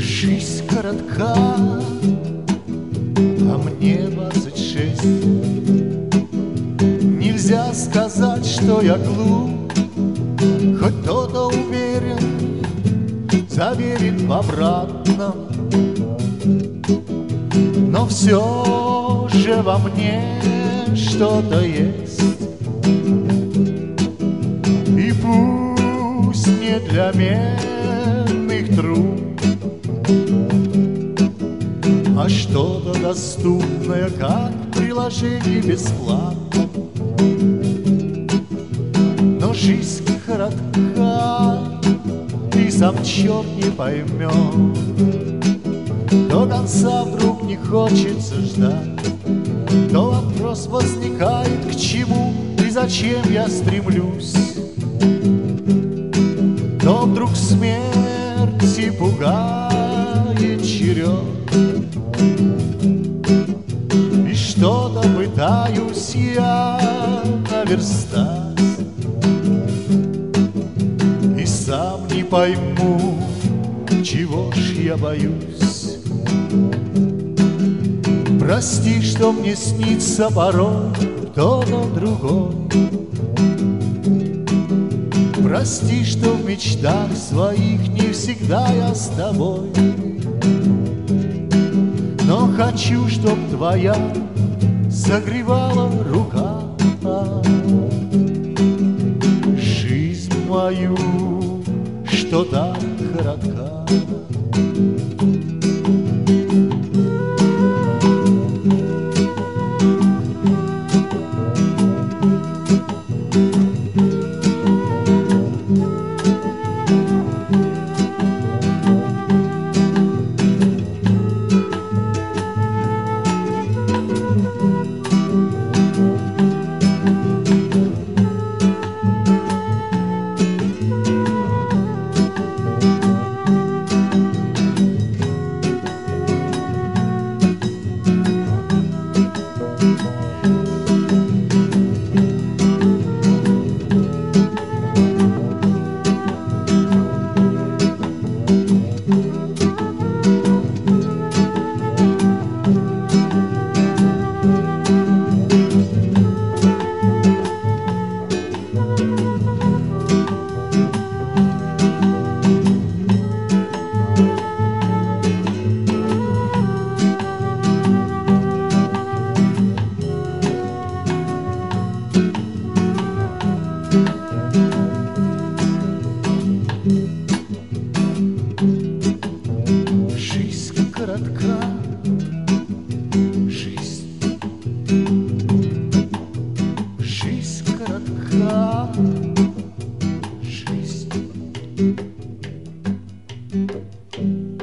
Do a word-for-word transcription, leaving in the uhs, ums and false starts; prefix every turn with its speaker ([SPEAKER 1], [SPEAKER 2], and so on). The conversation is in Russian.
[SPEAKER 1] Жизнь коротка, а мне двадцать шесть. Нельзя сказать, что я глуп, хоть кто-то уверен, заверит в обратном. Но все же во мне что-то есть, и пусть не для медных труб, а что-то доступное, как приложение бесплатно. Но жизнь коротка, и сам черт не поймет. До конца вдруг не хочется ждать, то вопрос возникает: к чему и зачем я стремлюсь? То вдруг смерти пугает черед, и что-то пытаюсь я наверстать, и сам не пойму, чего ж я боюсь. Прости, что мне снится порой кто-то другой. Прости, что в мечтах своих не всегда я с тобой. Но хочу, чтоб твоя согревала рука жизнь мою, что так коротка. Жизнь коротка, жизнь, жизнь коротка, жизнь.